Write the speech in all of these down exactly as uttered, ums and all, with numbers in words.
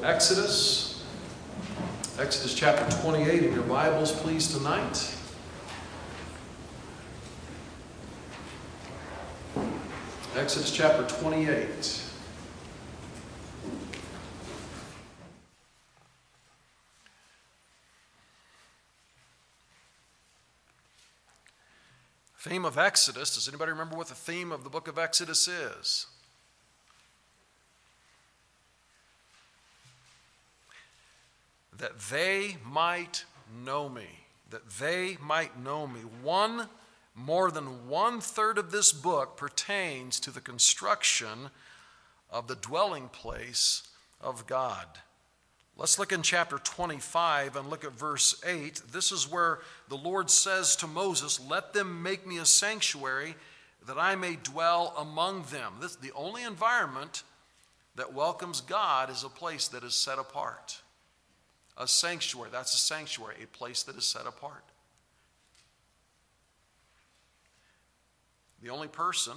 Exodus. Exodus chapter twenty-eight in your Bibles, please, tonight. Exodus chapter twenty-eight. Theme of Exodus. Does anybody remember what the theme of the book of Exodus is? That they might know me. That they might know me. One, more than one third of this book pertains to the construction of the dwelling place of God. Let's look in chapter twenty-five and look at verse eight. This is where the Lord says to Moses, "Let them make me a sanctuary that I may dwell among them." This, the only environment that welcomes God is a place that is set apart. A sanctuary, that's a sanctuary, a place that is set apart. The only person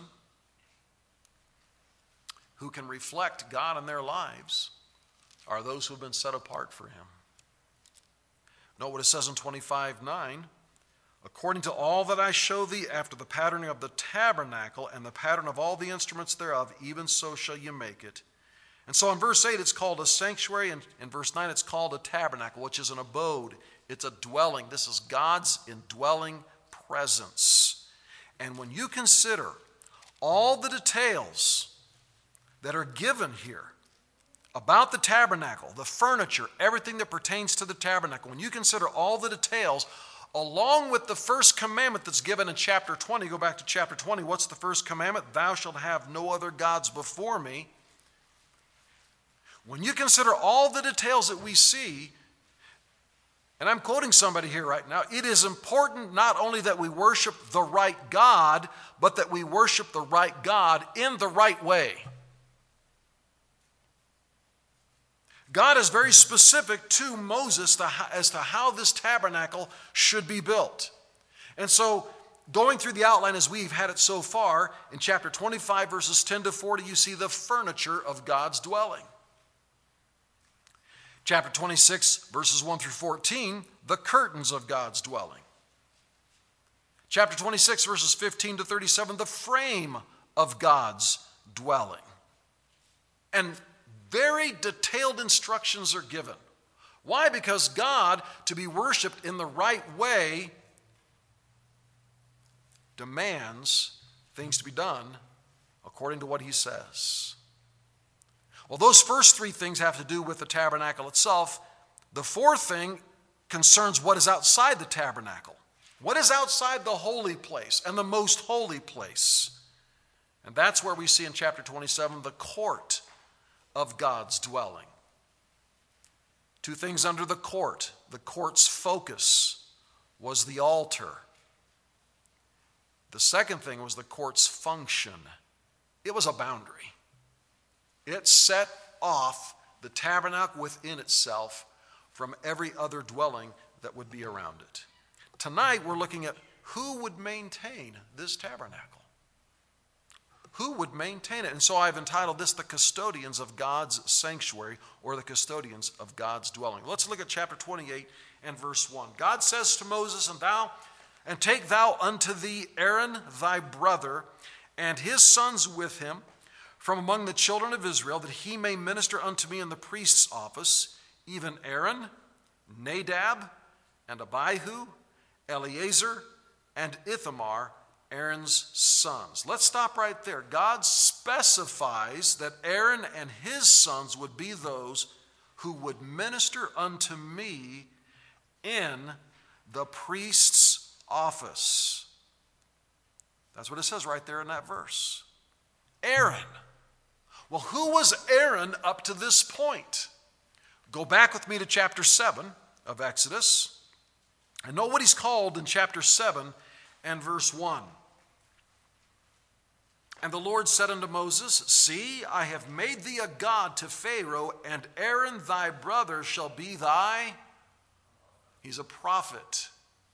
who can reflect God in their lives are those who have been set apart for him. Note what it says in twenty-five nine. "According to all that I show thee after the patterning of the tabernacle and the pattern of all the instruments thereof, even so shall you make it." And so in verse eight it's called a sanctuary, and in verse nine it's called a tabernacle, which is an abode. It's a dwelling. This is God's indwelling presence. And when you consider all the details that are given here about the tabernacle, the furniture, everything that pertains to the tabernacle, when you consider all the details, along with the first commandment that's given in chapter twenty, go back to chapter twenty, what's the first commandment? "Thou shalt have no other gods before me." When you consider all the details that we see, and I'm quoting somebody here right now, it is important not only that we worship the right God, but that we worship the right God in the right way. God is very specific to Moses as to how this tabernacle should be built. And so, going through the outline as we've had it so far, in chapter twenty-five, verses ten to forty, you see the furniture of God's dwelling. Chapter twenty-six, verses one through fourteen, the curtains of God's dwelling. Chapter twenty-six, verses fifteen to thirty-seven, the frame of God's dwelling. And very detailed instructions are given. Why? Because God, to be worshiped in the right way, demands things to be done according to what he says. Well, those first three things have to do with the tabernacle itself. The fourth thing concerns what is outside the tabernacle. What is outside the holy place and the most holy place? And that's where we see in chapter twenty-seven the court of God's dwelling. Two things under the court. The court's focus was the altar. The second thing was the court's function. It was a boundary. It set off the tabernacle within itself from every other dwelling that would be around it. Tonight we're looking at who would maintain this tabernacle. Who would maintain it? And so I've entitled this "The Custodians of God's Sanctuary," or the Custodians of God's Dwelling. Let's look at chapter twenty-eight and verse one. God says to Moses, "And thou, and take thou unto thee Aaron thy brother, and his sons with him, from among the children of Israel, that he may minister unto me in the priest's office, even Aaron, Nadab, and Abihu, Eleazar, and Ithamar, Aaron's sons." Let's stop right there. God specifies that Aaron and his sons would be those who would minister unto me in the priest's office. That's what it says right there in that verse. Aaron. Well, who was Aaron up to this point? Go back with me to chapter seven of Exodus, and know what he's called in chapter seven and verse one. "And the Lord said unto Moses, See, I have made thee a god to Pharaoh, and Aaron thy brother shall be thy..." He's a prophet.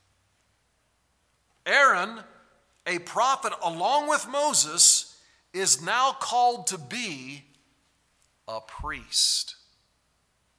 Aaron, a prophet along with Moses, is now called to be a priest.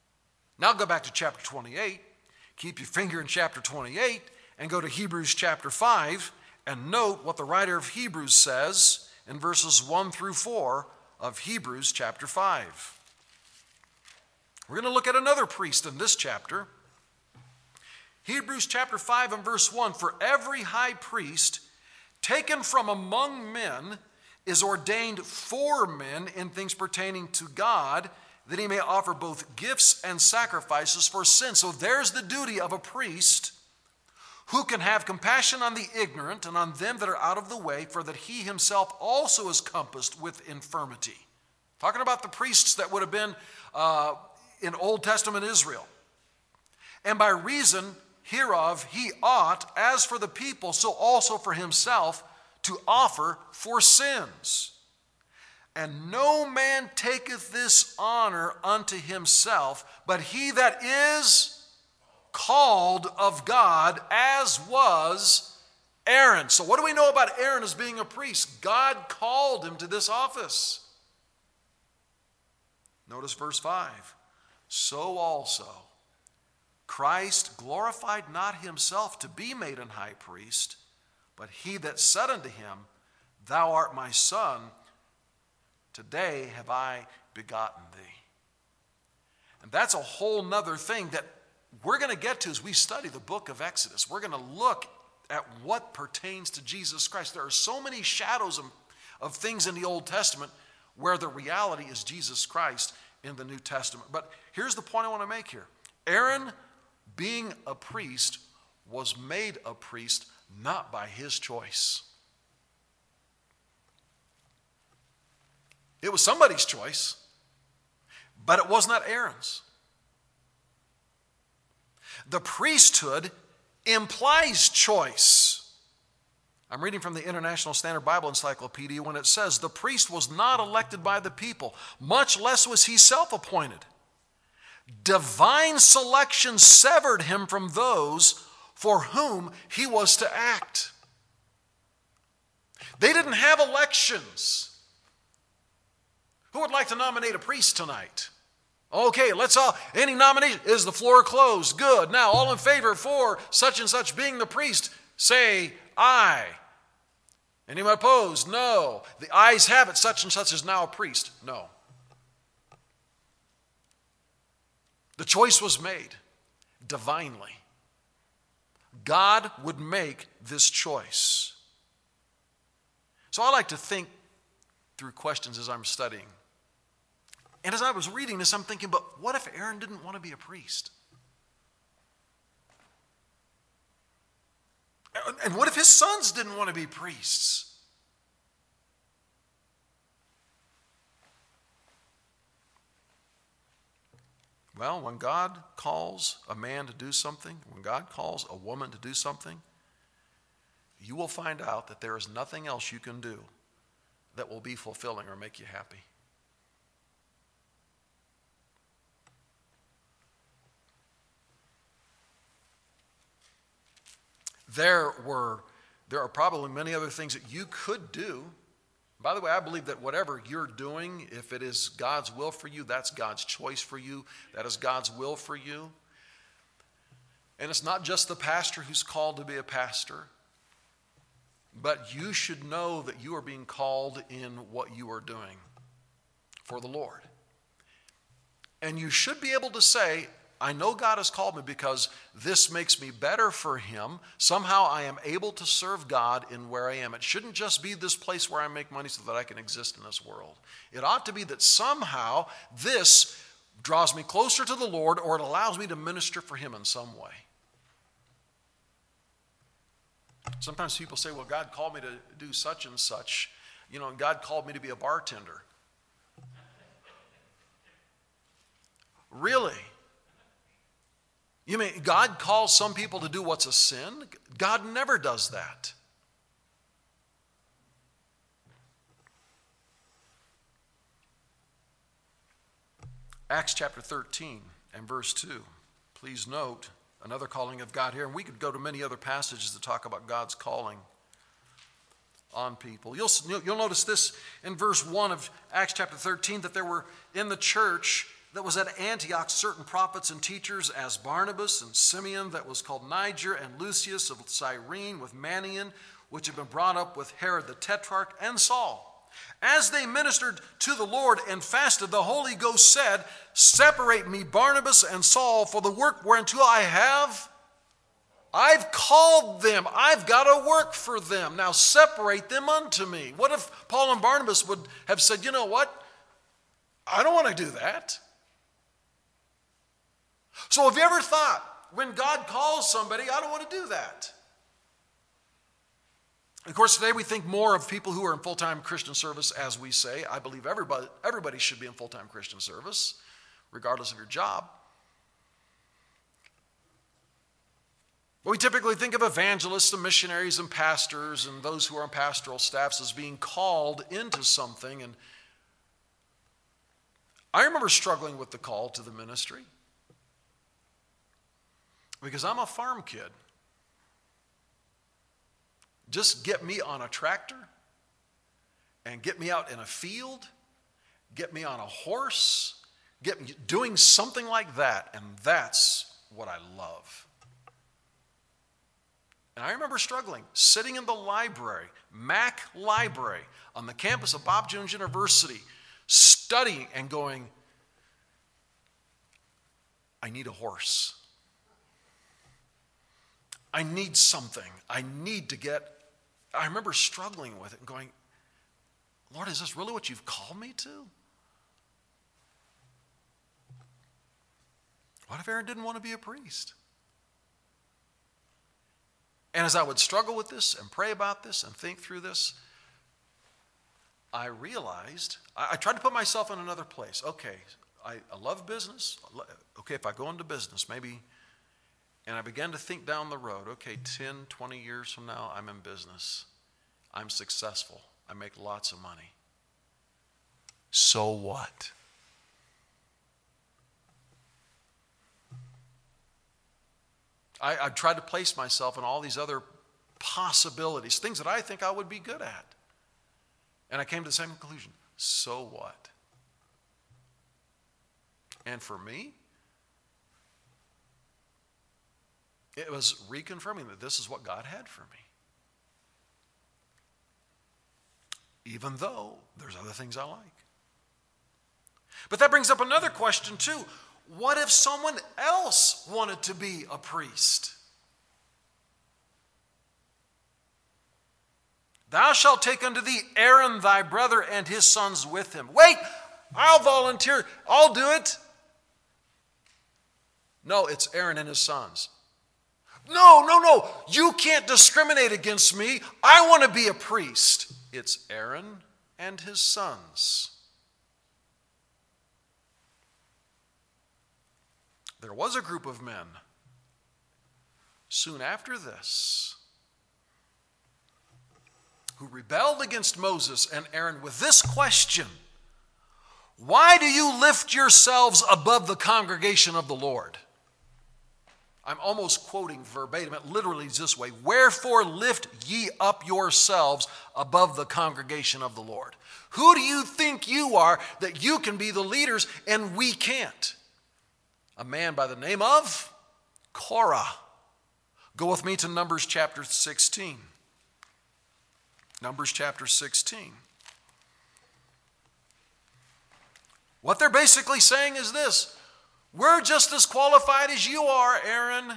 Now go back to chapter twenty-eight. Keep your finger in chapter twenty-eight and go to Hebrews chapter five and note what the writer of Hebrews says in verses one through four of Hebrews chapter five. We're going to look at another priest in this chapter. Hebrews chapter five and verse one, for every high priest taken from among men is ordained for men in things pertaining to God, that he may offer both gifts and sacrifices for sin. So there's the duty of a priest, who can have compassion on the ignorant and on them that are out of the way, for that he himself also is compassed with infirmity. Talking about the priests that would have been uh, in Old Testament Israel. And by reason hereof he ought, as for the people, so also for himself, to offer for sins. And no man taketh this honor unto himself, but he that is called of God, as was Aaron. So what do we know about Aaron as being a priest? God called him to this office. Notice verse five. So also Christ glorified not himself to be made an high priest, but he that said unto him, Thou art my son, today have I begotten thee. And that's a whole nother thing that we're going to get to as we study the book of Exodus. We're going to look at what pertains to Jesus Christ. There are so many shadows of, of things in the Old Testament where the reality is Jesus Christ in the New Testament. But here's the point I want to make here. Aaron, being a priest, was made a priest not by his choice. It was somebody's choice, but it was not Aaron's. The priesthood implies choice. I'm reading from the International Standard Bible Encyclopedia when it says, the priest was not elected by the people, much less was he self-appointed. Divine selection severed him from those for whom he was to act. They didn't have elections. Who would like to nominate a priest tonight? Okay, let's all, any nomination, is the floor closed? Good. Now, all in favor for such and such being the priest, say aye. Anyone opposed? No. The ayes have it, such and such is now a priest. No. The choice was made divinely. God would make this choice. So I like to think through questions as I'm studying. And as I was reading this, I'm thinking, but what if Aaron didn't want to be a priest? And what if his sons didn't want to be priests? Well, when God calls a man to do something, when God calls a woman to do something, you will find out that there is nothing else you can do that will be fulfilling or make you happy. There were, there are probably many other things that you could do. By the way, I believe that whatever you're doing, if it is God's will for you, that's God's choice for you. That is God's will for you. And it's not just the pastor who's called to be a pastor, but you should know that you are being called in what you are doing for the Lord. And you should be able to say, I know God has called me because this makes me better for him. Somehow I am able to serve God in where I am. It shouldn't just be this place where I make money so that I can exist in this world. It ought to be that somehow this draws me closer to the Lord, or it allows me to minister for him in some way. Sometimes people say, well, God called me to do such and such. You know, God called me to be a bartender. Really? You mean God calls some people to do what's a sin? God never does that. Acts chapter thirteen and verse two. Please note another calling of God here. And we could go to many other passages to talk about God's calling on people. You'll, you'll notice this in verse one of Acts chapter thirteen, that there were in the church, that was at Antioch certain prophets and teachers, as Barnabas and Simeon that was called Niger, and Lucius of Cyrene with Manaen, which had been brought up with Herod the Tetrarch, and Saul. As they ministered to the Lord and fasted, the Holy Ghost said, separate me Barnabas and Saul for the work whereunto I have. I've called them. I've got to work for them. Now separate them unto me. What if Paul and Barnabas would have said, you know what? I don't want to do that. So have you ever thought, when God calls somebody, I don't want to do that? Of course, today we think more of people who are in full-time Christian service, as we say. I believe everybody, everybody should be in full-time Christian service, regardless of your job. But we typically think of evangelists and missionaries and pastors and those who are on pastoral staffs as being called into something. And I remember struggling with the call to the ministry because I'm a farm kid. Just get me on a tractor and get me out in a field, get me on a horse, get me doing something like that, and that's what I love. And I remember struggling, sitting in the library, Mack Library, on the campus of Bob Jones University, studying and going, I need a horse. I need something. I need to get, I remember struggling with it and going, Lord, is this really what you've called me to? What if Aaron didn't want to be a priest? And as I would struggle with this and pray about this and think through this, I realized, I, I tried to put myself in another place. Okay, I, I love business. Okay, if I go into business, maybe, and I began to think down the road, okay, ten, twenty years from now, I'm in business. I'm successful. I make lots of money. So what? I, I tried to place myself in all these other possibilities, things that I think I would be good at. And I came to the same conclusion. So what? And for me, it was reconfirming that this is what God had for me. Even though there's other things I like. But that brings up another question too. What if someone else wanted to be a priest? Thou shalt take unto thee Aaron thy brother and his sons with him. Wait, I'll volunteer. I'll do it. No, it's Aaron and his sons. No, no, no. You can't discriminate against me. I want to be a priest. It's Aaron and his sons. There was a group of men soon after this who rebelled against Moses and Aaron with this question: why do you lift yourselves above the congregation of the Lord? I'm almost quoting verbatim. It literally is this way: wherefore lift ye up yourselves above the congregation of the Lord? Who do you think you are that you can be the leaders and we can't? A man by the name of Korah. Go with me to Numbers chapter sixteen. Numbers chapter sixteen. What they're basically saying is this: we're just as qualified as you are, Aaron.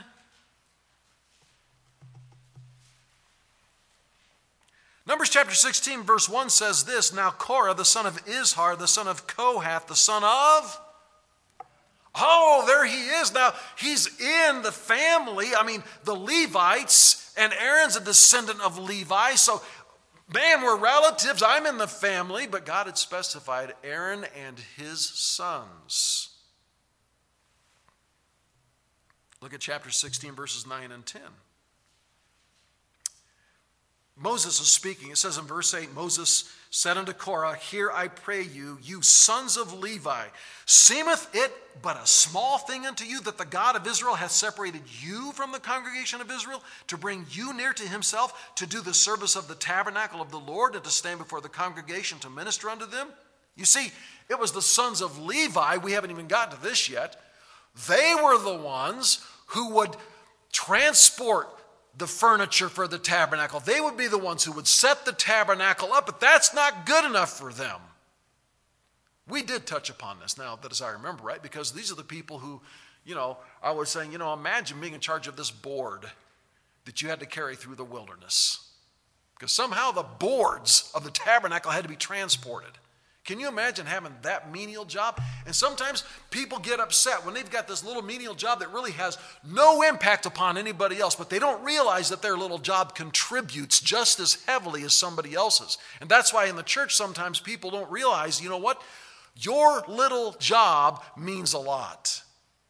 Numbers chapter sixteen, verse one says this: now Korah, the son of Izhar, the son of Kohath, the son of... Oh, there he is. Now, he's in the family. I mean, the Levites, and Aaron's a descendant of Levi. So, man, we're relatives. I'm in the family. But God had specified Aaron and his sons. Look at chapter sixteen, verses nine and ten. Moses is speaking. It says in verse eight, Moses said unto Korah, hear I pray you, you sons of Levi, seemeth it but a small thing unto you that the God of Israel hath separated you from the congregation of Israel to bring you near to himself, to do the service of the tabernacle of the Lord, and to stand before the congregation to minister unto them? You see, it was the sons of Levi, we haven't even gotten to this yet. They were the ones who would transport the furniture for the tabernacle. They would be the ones who would set the tabernacle up, but that's not good enough for them. We did touch upon this now, that as I remember, right? Because these are the people who, you know, I was saying, you know, imagine being in charge of this board that you had to carry through the wilderness. Because somehow the boards of the tabernacle had to be transported. Can you imagine having that menial job? And sometimes people get upset when they've got this little menial job that really has no impact upon anybody else, but they don't realize that their little job contributes just as heavily as somebody else's. And that's why in the church sometimes people don't realize, you know what? Your little job means a lot.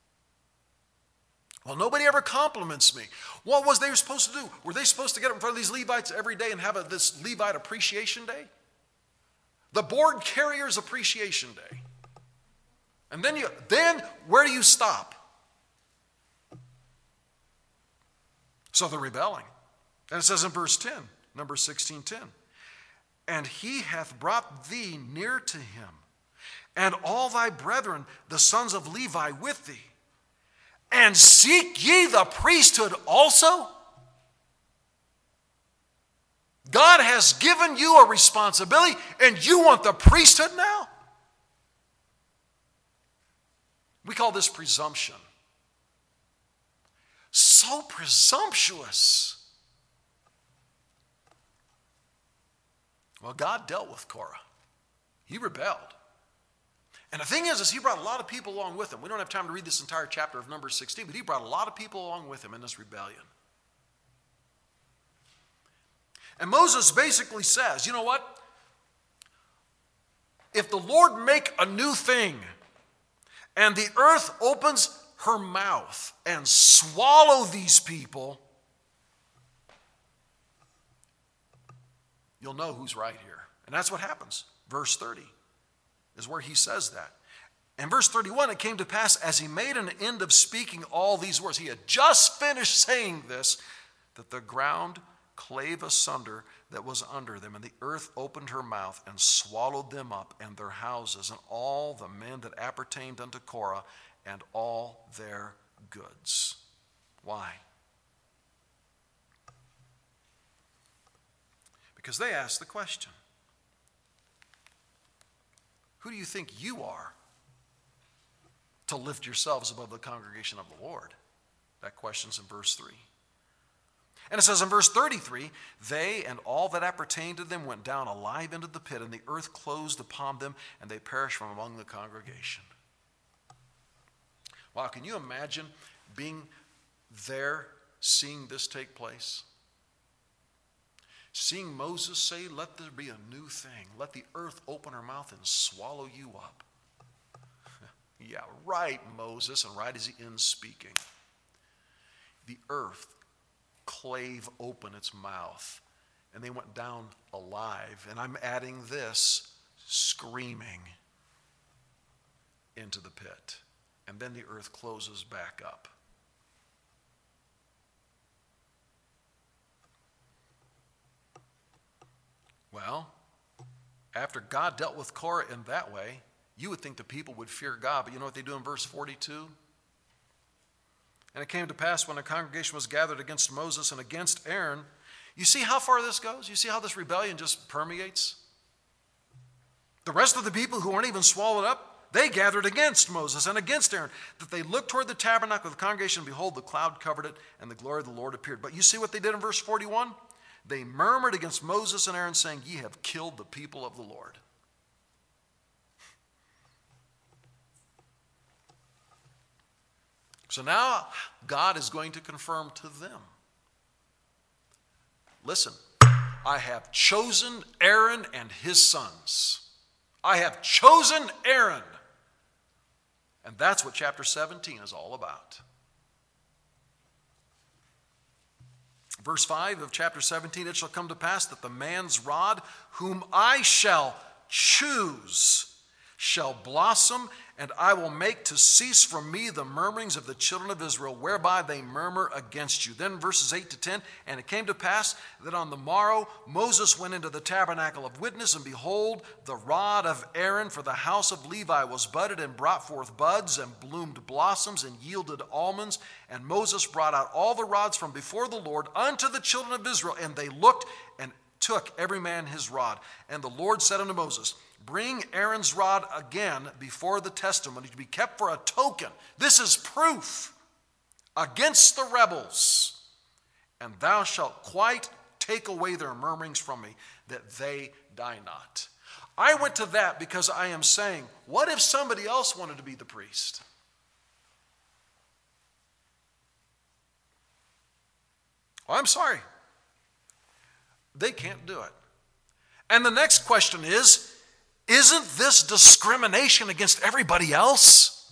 Well, nobody ever compliments me. What was they supposed to do? Were they supposed to get up in front of these Levites every day and have a, this Levite appreciation day? The board carrier's appreciation day. And then you then where do you stop? So they're rebelling. And it says in verse ten, number sixteen ten, and he hath brought thee near to him, and all thy brethren, the sons of Levi, with thee. And seek ye the priesthood also? God has given you a responsibility, and you want the priesthood now? We call this presumption. So presumptuous. Well, God dealt with Korah. He rebelled. And the thing is, is he brought a lot of people along with him. We don't have time to read this entire chapter of Numbers sixteen, but he brought a lot of people along with him in this rebellion. And Moses basically says, you know what? If the Lord make a new thing, and the earth opens her mouth and swallow these people, you'll know who's right here. And that's what happens. Verse thirty is where he says that. In verse thirty-one, it came to pass as he made an end of speaking all these words. He had just finished saying this, that the ground clave asunder that was under them, and the earth opened her mouth and swallowed them up and their houses and all the men that appertained unto Korah and all their goods. Why? Because they asked the question, who do you think you are to lift yourselves above the congregation of the Lord? That question's in verse three. And it says in verse thirty-three, they and all that appertained to them went down alive into the pit, and the earth closed upon them, and they perished from among the congregation. Wow, can you imagine being there, seeing this take place? Seeing Moses say, let there be a new thing. Let the earth open her mouth and swallow you up. Yeah, right, Moses. And right as he ends speaking, the earth clave open its mouth, and they went down alive. And I'm adding this, screaming into the pit. And then the earth closes back up. Well, after God dealt with Korah in that way, you would think the people would fear God, but you know what they do in verse forty-two? And it came to pass when the congregation was gathered against Moses and against Aaron. You see how far this goes? You see how this rebellion just permeates? The rest of the people who weren't even swallowed up, they gathered against Moses and against Aaron, that they looked toward the tabernacle of the congregation, and behold, the cloud covered it, and the glory of the Lord appeared. But you see what they did in verse forty-one? They murmured against Moses and Aaron, saying, ye have killed the people of the Lord. So now God is going to confirm to them. Listen, I have chosen Aaron and his sons. I have chosen Aaron. And that's what chapter seventeen is all about. Verse five of chapter seventeen, it shall come to pass that the man's rod, whom I shall choose, shall blossom, and I will make to cease from me the murmurings of the children of Israel, whereby they murmur against you. Then verses eight to ten, and it came to pass that on the morrow Moses went into the tabernacle of witness, and behold, the rod of Aaron for the house of Levi was budded and brought forth buds and bloomed blossoms and yielded almonds. And Moses brought out all the rods from before the Lord unto the children of Israel, and they looked and took every man his rod. And the Lord said unto Moses, bring Aaron's rod again before the testimony to be kept for a token. This is proof against the rebels. And thou shalt quite take away their murmurings from me, that they die not. I went to that because I am saying, what if somebody else wanted to be the priest? Well, I'm sorry. They can't do it. And the next question is, isn't this discrimination against everybody else?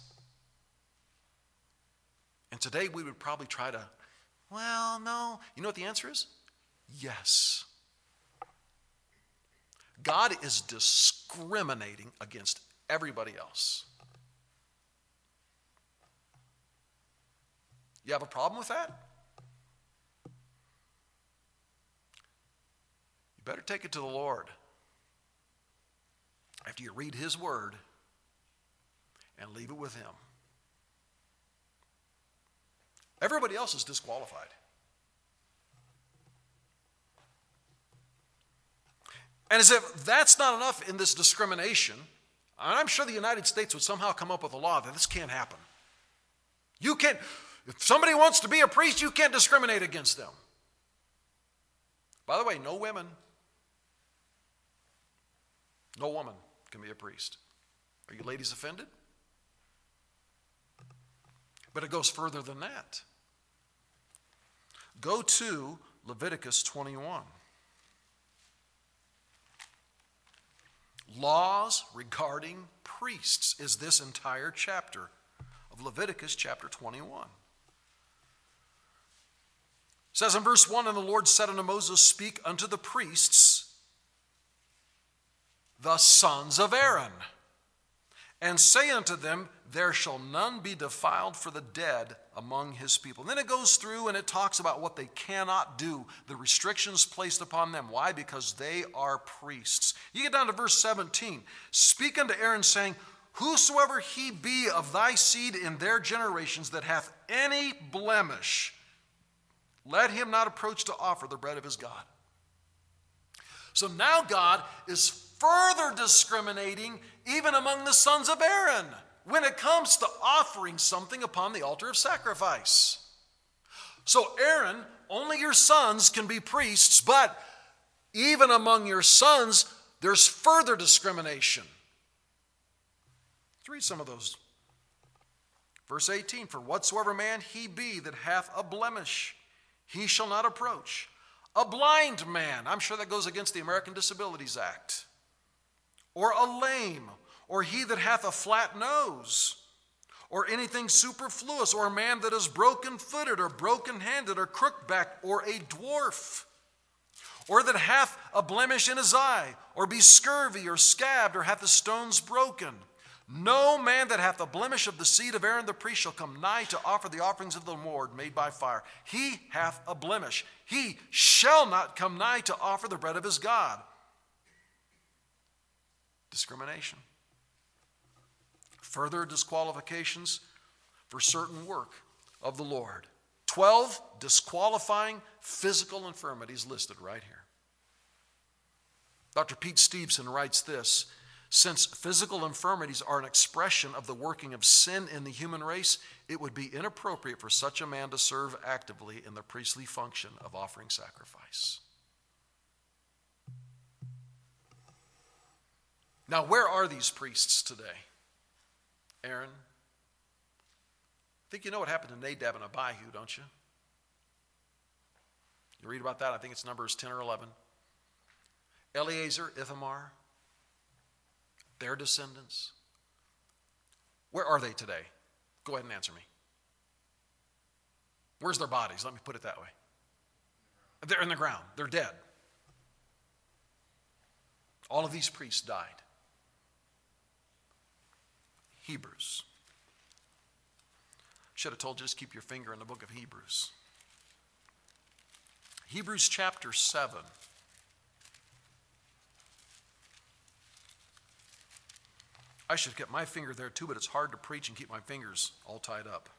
And today we would probably try to, well, no. You know what the answer is? Yes. God is discriminating against everybody else. You have a problem with that? You better take it to the Lord after you read his word and leave it with him. Everybody else is disqualified. And as if that's not enough in this discrimination, I'm sure the United States would somehow come up with a law that this can't happen. You can't, if somebody wants to be a priest, you can't discriminate against them. By the way, no women, no woman can be a priest. Are you ladies offended? But it goes further than that. Go to Leviticus twenty-one. Laws regarding priests is this entire chapter of Leviticus chapter twenty-one. It says in verse one, and the Lord said unto Moses, speak unto the priests, the sons of Aaron, and say unto them, there shall none be defiled for the dead among his people. And then it goes through and it talks about what they cannot do, the restrictions placed upon them. Why? Because they are priests. You get down to verse seventeen. Speak unto Aaron, saying, whosoever he be of thy seed in their generations that hath any blemish, let him not approach to offer the bread of his God. So now God is further discriminating even among the sons of Aaron when it comes to offering something upon the altar of sacrifice. So Aaron, only your sons can be priests, but even among your sons, there's further discrimination. Let's read some of those. Verse eighteen, for whatsoever man he be that hath a blemish, he shall not approach. A blind man, I'm sure that goes against the American Disabilities Act. Or a lame, or he that hath a flat nose, or anything superfluous, or a man that is broken-footed, or broken-handed, or crook-backed, or a dwarf, or that hath a blemish in his eye, or be scurvy, or scabbed, or hath the stones broken. No man that hath a blemish of the seed of Aaron the priest shall come nigh to offer the offerings of the Lord made by fire. He hath a blemish. He shall not come nigh to offer the bread of his God. Discrimination. Further disqualifications for certain work of the Lord. Twelve disqualifying physical infirmities listed right here. Doctor Pete Stevenson writes this, since physical infirmities are an expression of the working of sin in the human race, it would be inappropriate for such a man to serve actively in the priestly function of offering sacrifice. Now, where are these priests today? Aaron? I think you know what happened to Nadab and Abihu, don't you? You read about that, I think it's Numbers ten or eleven. Eleazar, Ithamar, their descendants. Where are they today? Go ahead and answer me. Where's their bodies? Let me put it that way. They're in the ground. They're dead. All of these priests died. Hebrews. Should have told you, just keep your finger in the book of Hebrews. Hebrews chapter seven. I should get my finger there too, but it's hard to preach and keep my fingers all tied up.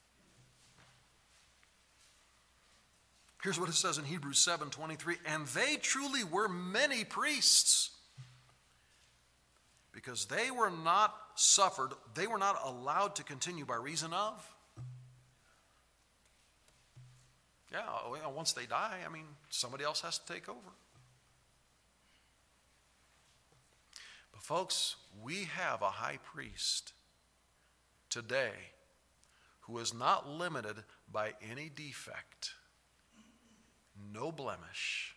Here's what it says in Hebrews seven twenty-three. And they truly were many priests, because they were not suffered, they were not allowed to continue by reason of. Yeah, once they die, I mean, somebody else has to take over. But folks, we have a high priest today who is not limited by any defect, no blemish.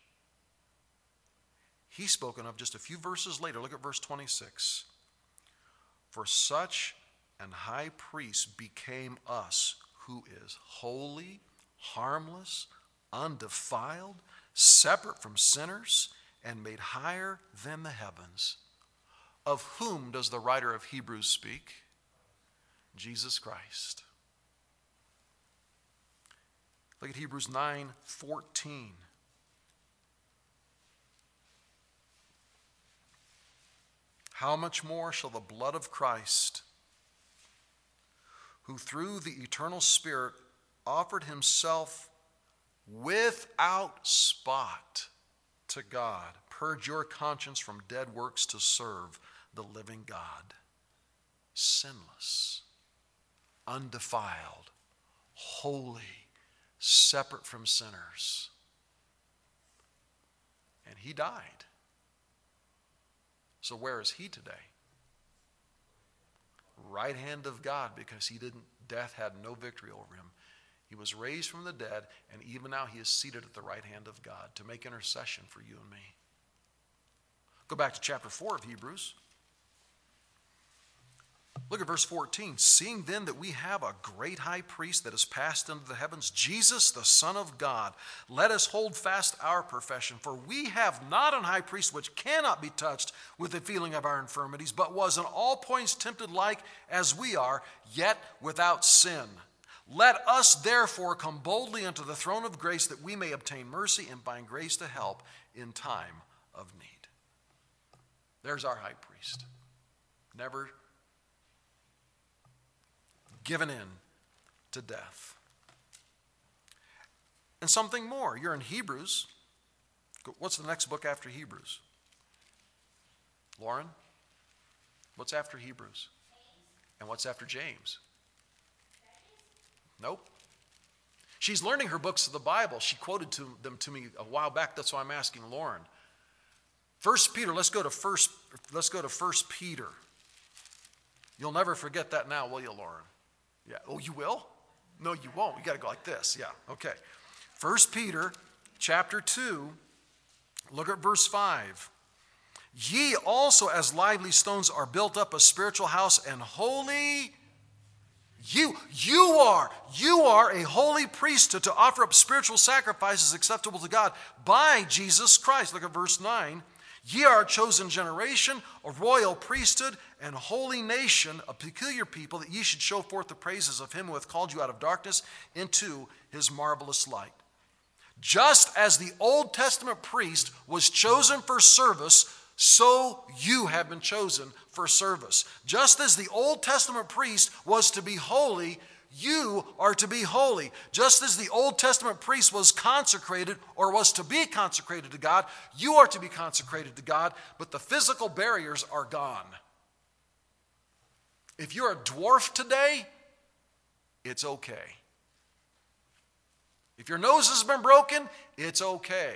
He's spoken of just a few verses later. Look at verse twenty-six. For such an high priest became us, who is holy, harmless, undefiled, separate from sinners, and made higher than the heavens. Of whom does the writer of Hebrews speak? Jesus Christ. Look at Hebrews nine fourteen. How much more shall the blood of Christ, who through the eternal Spirit offered himself without spot to God, purge your conscience from dead works to serve the living God, sinless, undefiled, holy, separate from sinners. And he died. So where is he today? Right hand of God, because he didn't, death had no victory over him. He was raised from the dead, and even now he is seated at the right hand of God to make intercession for you and me. Go back to chapter four of Hebrews. Look at verse fourteen. Seeing then that we have a great high priest that has passed into the heavens, Jesus, the Son of God, let us hold fast our profession. For we have not an high priest which cannot be touched with the feeling of our infirmities, but was in all points tempted like as we are, yet without sin. Let us therefore come boldly unto the throne of grace, that we may obtain mercy and find grace to help in time of need. There's our high priest. Never given in to death. And something more. You're in Hebrews. What's the next book after Hebrews? Lauren? What's after Hebrews? And what's after James? Nope. She's learning her books of the Bible. She quoted to them to me a while back. That's why I'm asking Lauren. First Peter, let's go to first, let's go to First Peter. You'll never forget that now, will you, Lauren? Yeah. Oh, you will? No, you won't. You got to go like this. Yeah. Okay. First Peter chapter two, look at verse five. Ye also as lively stones are built up a spiritual house and holy. You, you are, you are a holy priesthood to offer up spiritual sacrifices acceptable to God by Jesus Christ. Look at verse nine. Ye are a chosen generation, a royal priesthood, and holy nation, a peculiar people, that ye should show forth the praises of him who hath called you out of darkness into his marvelous light. Just as the Old Testament priest was chosen for service, so you have been chosen for service. Just as the Old Testament priest was to be holy, you are to be holy. Just as the Old Testament priest was consecrated or was to be consecrated to God, you are to be consecrated to God, but the physical barriers are gone. If you're a dwarf today, it's okay. If your nose has been broken, it's okay.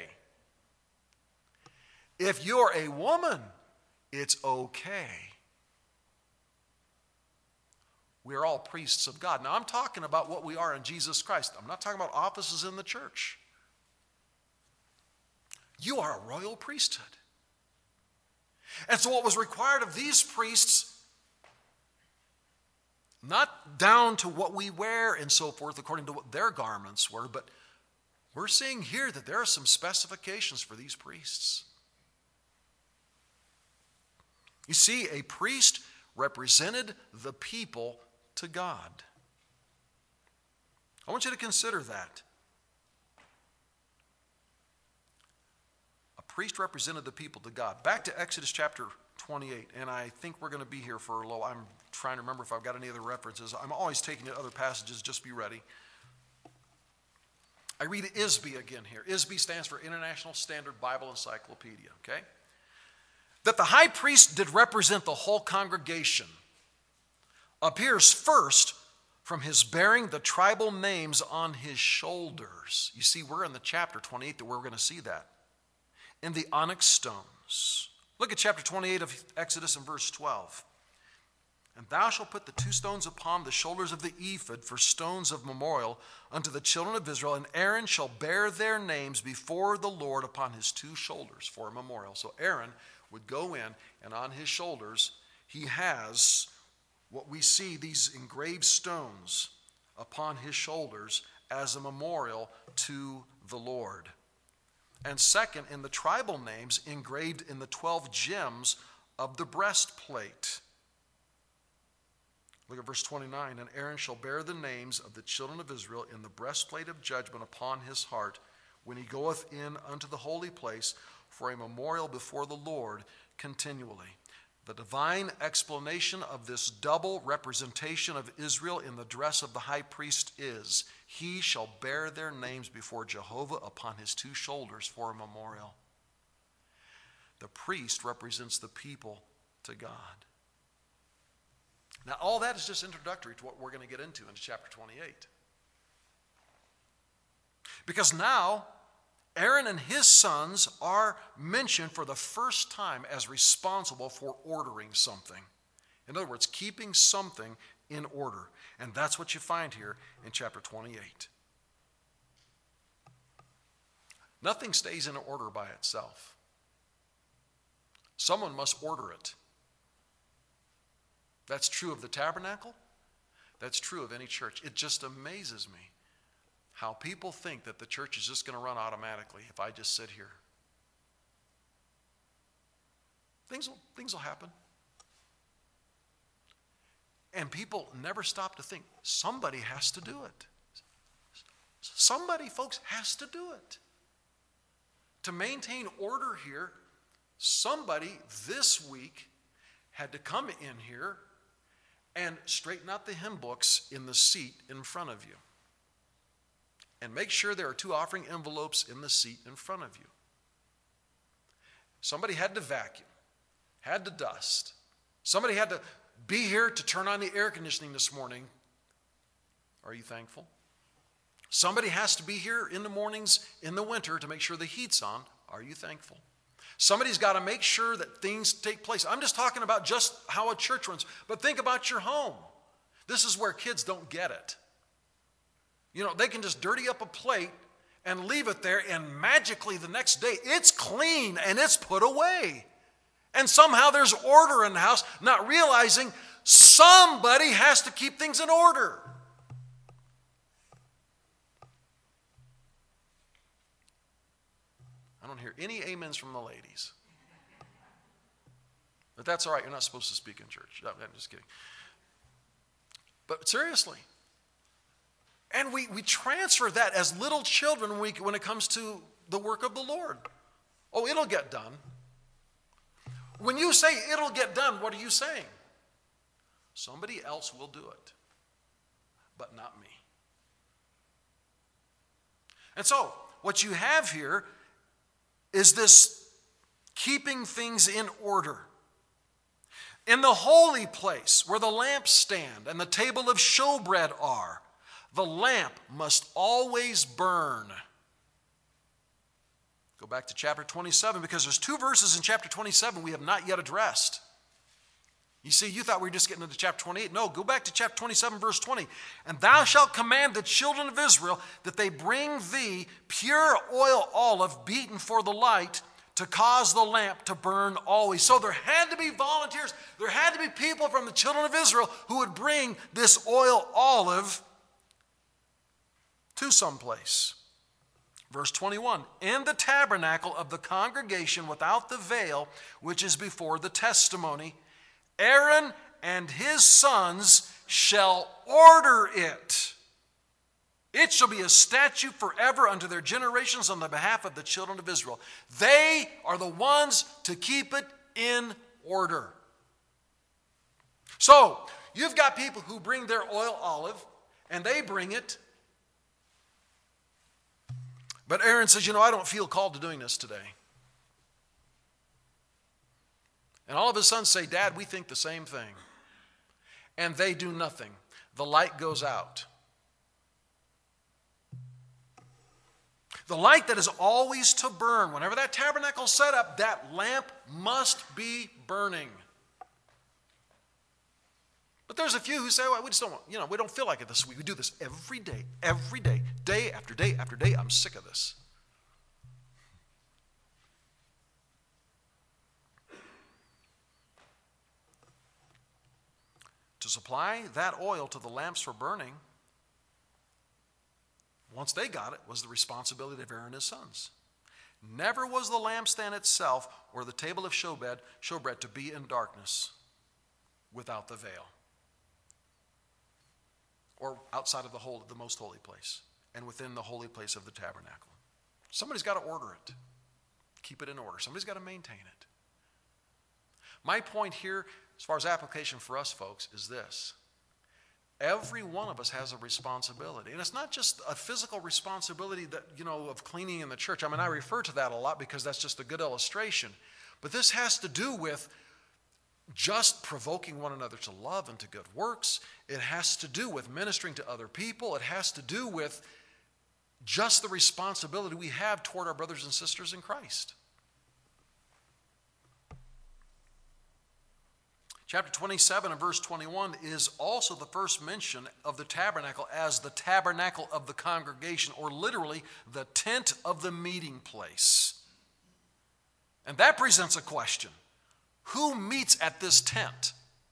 If you're a woman, it's okay. We are all priests of God. Now, I'm talking about what we are in Jesus Christ. I'm not talking about offices in the church. You are a royal priesthood. And so what was required of these priests, not down to what we wear and so forth, according to what their garments were, but we're seeing here that there are some specifications for these priests. You see, a priest represented the people to God. I want you to consider that. A priest represented the people to God. Back to Exodus chapter twenty-eight, and I think we're going to be here for a little. I'm trying to remember if I've got any other references. I'm always taking you to other passages. Just be ready. I read I S B again here. I S B stands for International Standard Bible Encyclopedia, okay? That the high priest did represent the whole congregation appears first from his bearing the tribal names on his shoulders. You see, we're in the chapter twenty-eight that we're going to see that. In the onyx stones. Look at chapter twenty-eight of Exodus and verse twelve. And thou shalt put the two stones upon the shoulders of the ephod for stones of memorial unto the children of Israel, and Aaron shall bear their names before the Lord upon his two shoulders for a memorial. So Aaron would go in, and on his shoulders he has what we see, these engraved stones upon his shoulders as a memorial to the Lord. And second, in the tribal names engraved in the twelve gems of the breastplate. Look at verse twenty-nine. And Aaron shall bear the names of the children of Israel in the breastplate of judgment upon his heart when he goeth in unto the holy place for a memorial before the Lord continually. The divine explanation of this double representation of Israel in the dress of the high priest is, he shall bear their names before Jehovah upon his two shoulders for a memorial. The priest represents the people to God. Now, all that is just introductory to what we're going to get into in chapter twenty-eight. Because now, Aaron and his sons are mentioned for the first time as responsible for ordering something. In other words, keeping something in order. And that's what you find here in chapter twenty-eight. Nothing stays in order by itself. Someone must order it. That's true of the tabernacle. That's true of any church. It just amazes me how people think that the church is just going to run automatically if I just sit here. Things will, things will happen. And people never stop to think, somebody has to do it. Somebody, folks, has to do it. To maintain order here, somebody this week had to come in here and straighten out the hymn books in the seat in front of you. And make sure there are two offering envelopes in the seat in front of you. Somebody had to vacuum, had to dust. Somebody had to be here to turn on the air conditioning this morning. Are you thankful? Somebody has to be here in the mornings in the winter to make sure the heat's on. Are you thankful? Somebody's got to make sure that things take place. I'm just talking about just how a church runs. But think about your home. This is where kids don't get it. You know, they can just dirty up a plate and leave it there, and magically the next day it's clean and it's put away. And somehow there's order in the house, not realizing somebody has to keep things in order. I don't hear any amens from the ladies. But that's all right. You're not supposed to speak in church. I'm just kidding. But seriously. And we, we transfer that as little children when, we, when it comes to the work of the Lord. Oh, it'll get done. When you say it'll get done, what are you saying? Somebody else will do it, but not me. And so, what you have here is this keeping things in order. In the holy place where the lampstand and the table of showbread are, the lamp must always burn. Go back to chapter twenty-seven, because there's two verses in chapter twenty-seven we have not yet addressed. You see, you thought we were just getting into chapter twenty-eight. No, go back to chapter twenty-seven, verse twenty. And thou shalt command the children of Israel that they bring thee pure oil olive beaten for the light, to cause the lamp to burn always. So there had to be volunteers. There had to be people from the children of Israel who would bring this oil olive to some place. Verse twenty-one, in the tabernacle of the congregation without the veil, which is before the testimony, Aaron and his sons shall order it. It shall be a statute forever unto their generations on the behalf of the children of Israel. They are the ones to keep it in order. So, you've got people who bring their oil olive, and they bring it. But Aaron says, you know, I don't feel called to doing this today. And all of his sons say, Dad, we think the same thing. And they do nothing. The light goes out. The light that is always to burn, whenever that tabernacle is set up, that lamp must be burning. But there's a few who say, well, we just don't want, you know, we don't feel like it this week. We do this every day, every day, day after day after day. I'm sick of this. To supply that oil to the lamps for burning, once they got it, was the responsibility of Aaron and his sons. Never was the lampstand itself or the table of showbread, showbread to be in darkness without the veil, or outside of the holy, the most holy place, and within the holy place of the tabernacle. Somebody's got to order it. Keep it in order. Somebody's got to maintain it. My point here, as far as application for us folks, is this. Every one of us has a responsibility. And it's not just a physical responsibility that, you know, of cleaning in the church. I mean, I refer to that a lot because that's just a good illustration. But this has to do with just provoking one another to love and to good works. It has to do with ministering to other people. It has to do with just the responsibility we have toward our brothers and sisters in Christ. Chapter twenty-seven and verse twenty-one is also the first mention of the tabernacle as the tabernacle of the congregation, or literally the tent of the meeting place. And that presents a question. Who meets at this tent?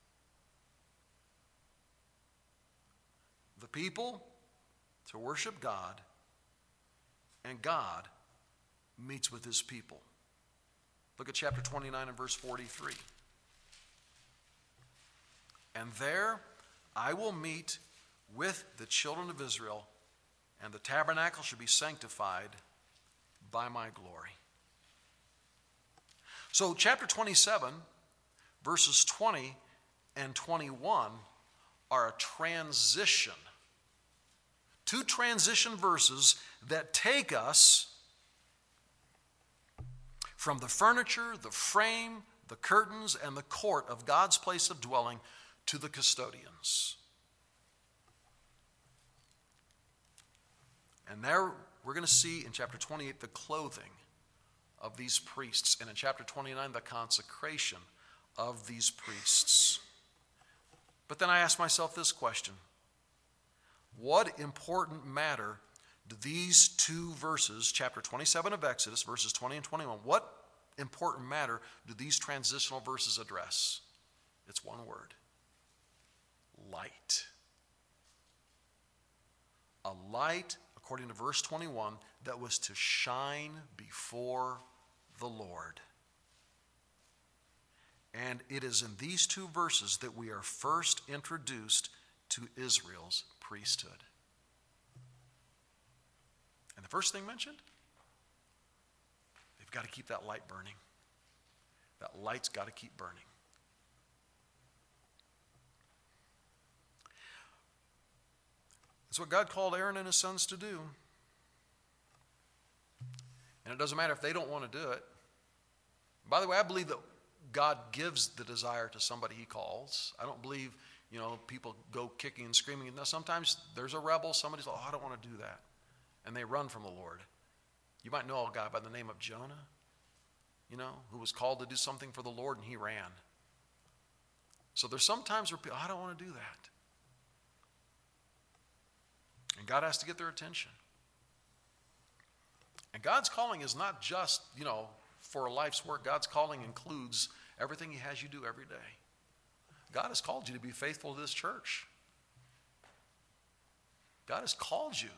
The people to worship God, and God meets with his people. Look at chapter twenty-nine and verse forty-three. And there I will meet with the children of Israel, and the tabernacle shall be sanctified by my glory. So chapter twenty-seven, verses twenty and twenty-one are a transition. Two transition verses that take us from the furniture, the frame, the curtains, and the court of God's place of dwelling to the custodians. And there we're going to see in chapter twenty-eight the clothing of these priests, and in chapter twenty-nine the consecration of these priests. But then I ask myself this question. What important matter do these two verses, chapter twenty-seven of Exodus, verses twenty and twenty-one, what important matter do these transitional verses address? It's one word. Light. A light, according to verse twenty-one, that was to shine before the Lord. And it is in these two verses that we are first introduced to Israel's priesthood. And the first thing mentioned, they've got to keep that light burning. That light's got to keep burning. That's what God called Aaron and his sons to do. And it doesn't matter if they don't want to do it. By the way, I believe that God gives the desire to somebody he calls. I don't believe, you know, people go kicking and screaming. Now, sometimes there's a rebel, somebody's like, oh, I don't want to do that. And they run from the Lord. You might know a guy by the name of Jonah, you know, who was called to do something for the Lord and he ran. So there's some times where people, I don't want to do that. And God has to get their attention. And God's calling is not just, you know, for a life's work. God's calling includes everything he has you do every day. God has called you to be faithful to this church. God has called you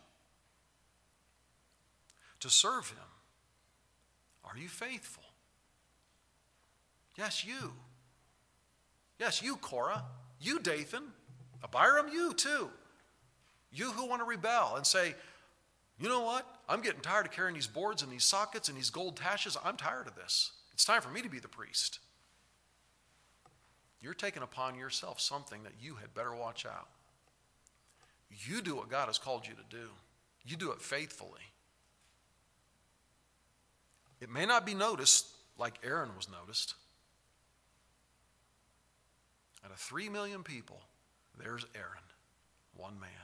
to serve him. Are you faithful? Yes, you. Yes, you, Korah. You, Dathan. Abiram, you too. You who want to rebel and say, you know what? I'm getting tired of carrying these boards and these sockets and these gold taches. I'm tired of this. It's time for me to be the priest. You're taking upon yourself something that you had better watch out. You do what God has called you to do. You do it faithfully. It may not be noticed like Aaron was noticed. Out of three million people, there's Aaron, one man,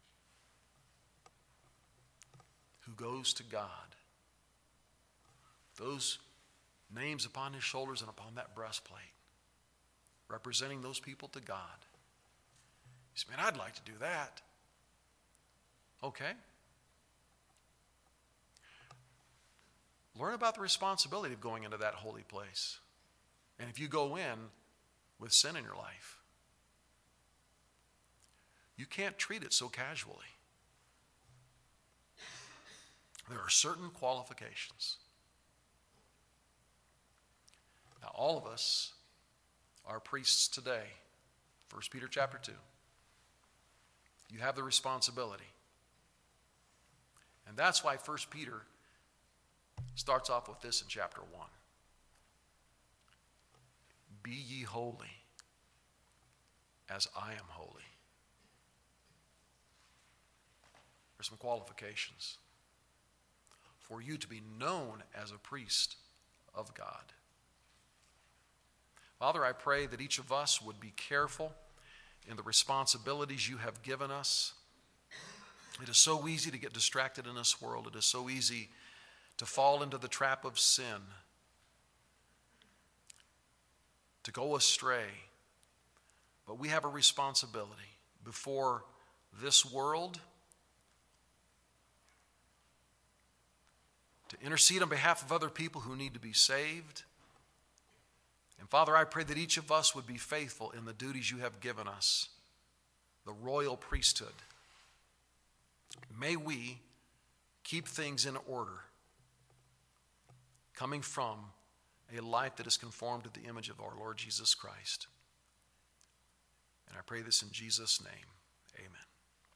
who goes to God. Those names upon his shoulders and upon that breastplate, representing those people to God. He says, man, I'd like to do that. Okay. Learn about the responsibility of going into that holy place. And if you go in with sin in your life, you can't treat it so casually. There are certain qualifications. Now, all of us are priests today. First Peter chapter two. You have the responsibility. And that's why First Peter starts off with this in chapter one. Be ye holy, as I am holy. There's some qualifications for you to be known as a priest of God. Father, I pray that each of us would be careful in the responsibilities you have given us. It is so easy to get distracted in this world. It is so easy to fall into the trap of sin, to go astray. But we have a responsibility before this world to intercede on behalf of other people who need to be saved. And Father, I pray that each of us would be faithful in the duties you have given us, the royal priesthood. May we keep things in order, coming from a life that is conformed to the image of our Lord Jesus Christ. And I pray this in Jesus' name. Amen.